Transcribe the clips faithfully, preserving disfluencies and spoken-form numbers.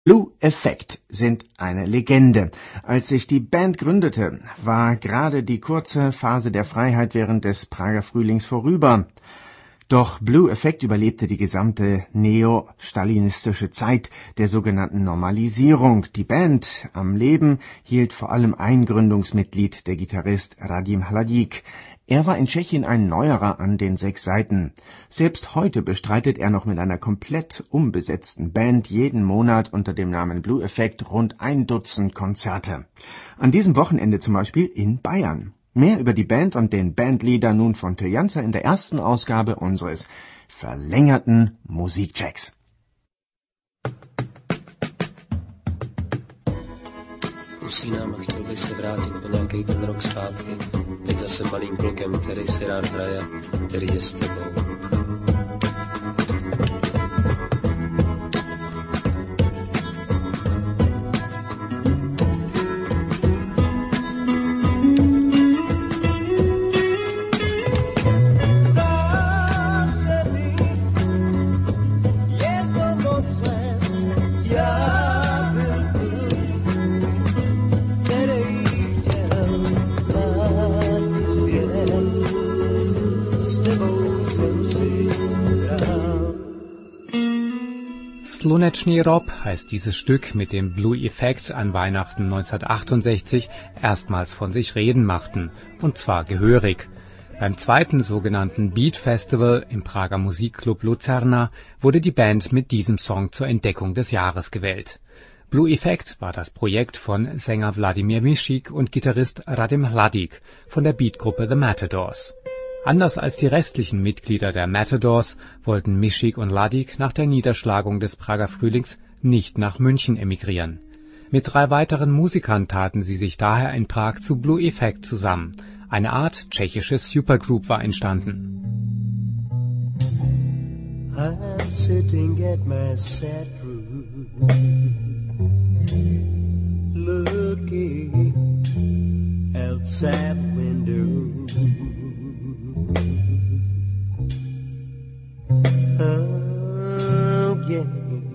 Blue Effect sind eine Legende. Als sich die Band gründete, war gerade die kurze Phase der Freiheit während des Prager Frühlings vorüber. Doch Blue Effect überlebte die gesamte neo-stalinistische Zeit der sogenannten Normalisierung. Die Band am Leben hielt vor allem ein Gründungsmitglied, der Gitarrist Radim Hladič. Er war in Tschechien ein Neuerer an den sechs Saiten. Selbst heute bestreitet er noch mit einer komplett umbesetzten Band jeden Monat unter dem Namen Blue Effect rund ein Dutzend Konzerte. An diesem Wochenende zum Beispiel in Bayern. Mehr über die Band und den Bandleader nun von Till Janzer in der ersten Ausgabe unseres verlängerten Musikchecks. Usínám a chtěl bych se vrátit po nějakej ten rok zpátky. Teď zase malým klukem, který si rád hraje, který je s tebou. Slunečný Rob heißt dieses Stück, mit dem Blue Effect an Weihnachten neunzehnhundertachtundsechzig erstmals von sich reden machten, und zwar gehörig. Beim zweiten sogenannten Beat Festival im Prager Musikclub Lucerna wurde die Band mit diesem Song zur Entdeckung des Jahres gewählt. Blue Effect war das Projekt von Sänger Vladimir Mišík und Gitarrist Radim Hladič von der Beatgruppe The Matadors. Anders als die restlichen Mitglieder der Matadors wollten Mišík und Hladič nach der Niederschlagung des Prager Frühlings nicht nach München emigrieren. Mit drei weiteren Musikern taten sie sich daher in Prag zu Blue Effect zusammen. Eine Art tschechisches Supergroup war entstanden. I'm sitting at my set room, looking outside the window. Oh, yeah.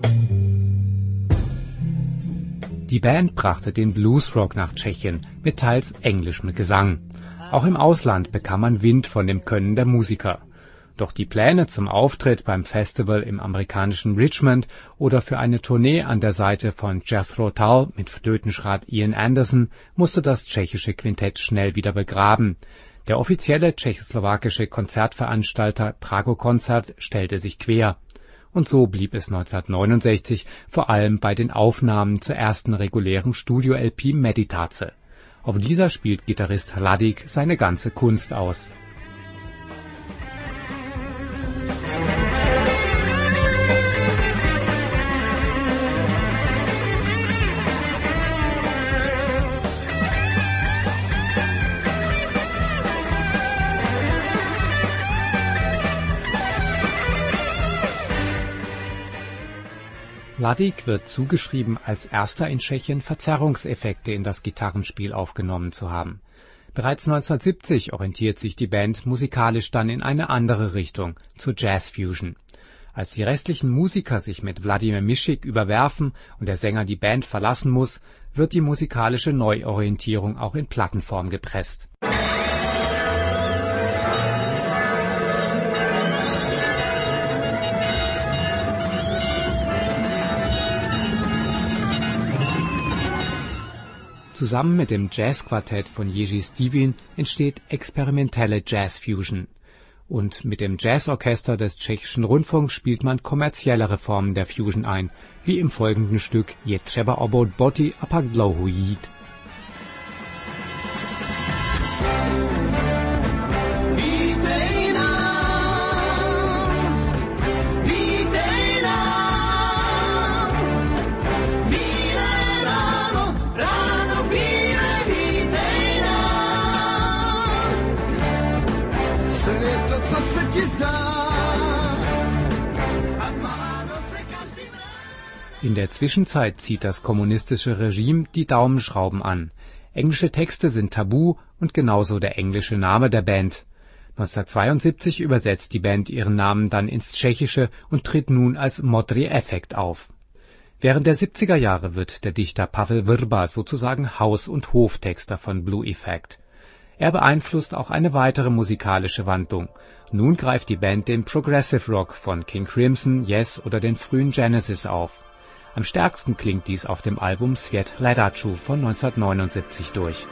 Die Band brachte den Bluesrock nach Tschechien mit teils englischem Gesang. Auch im Ausland bekam man Wind von dem Können der Musiker. Doch die Pläne zum Auftritt beim Festival im amerikanischen Richmond oder für eine Tournee an der Seite von Jethro Tull mit Flötenschrat Ian Anderson musste das tschechische Quintett schnell wieder begraben. Der offizielle tschechoslowakische Konzertveranstalter Pragokoncert stellte sich quer. Und so blieb es neunzehnhundertneunundsechzig vor allem bei den Aufnahmen zur ersten regulären Studio-L P Meditace. Auf dieser spielt Gitarrist Hladič seine ganze Kunst aus. Hladič wird zugeschrieben, als erster in Tschechien Verzerrungseffekte in das Gitarrenspiel aufgenommen zu haben. Bereits neunzehnhundertsiebzig orientiert sich die Band musikalisch dann in eine andere Richtung, zur Jazz-Fusion. Als die restlichen Musiker sich mit Vladimir Mišík überwerfen und der Sänger die Band verlassen muss, wird die musikalische Neuorientierung auch in Plattenform gepresst. Zusammen mit dem Jazzquartett von Jiří Stivin entsteht experimentelle Jazzfusion. Und mit dem Jazzorchester des Tschechischen Rundfunks spielt man kommerziellere Formen der Fusion ein, wie im folgenden Stück Je třeba obout boty a pak dlouho jít. In der Zwischenzeit zieht das kommunistische Regime die Daumenschrauben an. Englische Texte sind tabu und genauso der englische Name der Band. neunzehnhundertzweiundsiebzig übersetzt die Band ihren Namen dann ins Tschechische und tritt nun als Modrý efekt auf. Während der siebziger Jahre wird der Dichter Pavel Vrba sozusagen Haus- und Hoftexter von Blue Effect. Er beeinflusst auch eine weitere musikalische Wandlung. Nun greift die Band den Progressive Rock von King Crimson, Yes oder den frühen Genesis auf. Am stärksten klingt dies auf dem Album Sviet Hledaču von neunzehnhundertneunundsiebzig durch.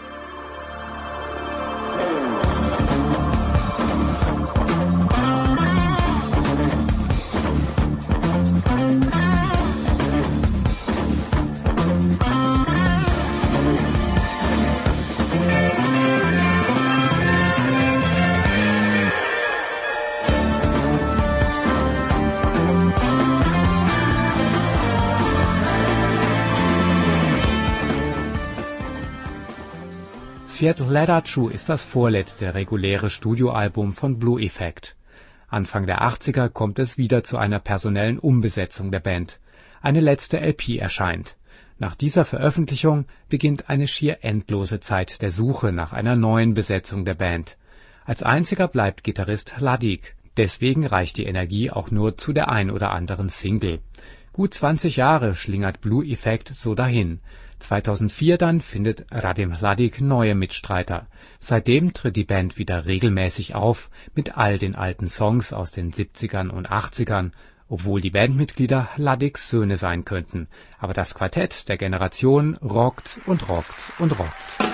Sviet Hledaču ist das vorletzte reguläre Studioalbum von Blue Effect. Anfang der achtziger kommt es wieder zu einer personellen Umbesetzung der Band. Eine letzte L P erscheint. Nach dieser Veröffentlichung beginnt eine schier endlose Zeit der Suche nach einer neuen Besetzung der Band. Als einziger bleibt Gitarrist Hladik. Deswegen reicht die Energie auch nur zu der ein oder anderen Single. Gut zwanzig Jahre schlingert Blue Effect so dahin. zweitausendvier dann findet Radim Hladik neue Mitstreiter. Seitdem tritt die Band wieder regelmäßig auf mit all den alten Songs aus den siebzigern und achtzigern, obwohl die Bandmitglieder Hladiks Söhne sein könnten. Aber das Quartett der Generation rockt und rockt und rockt.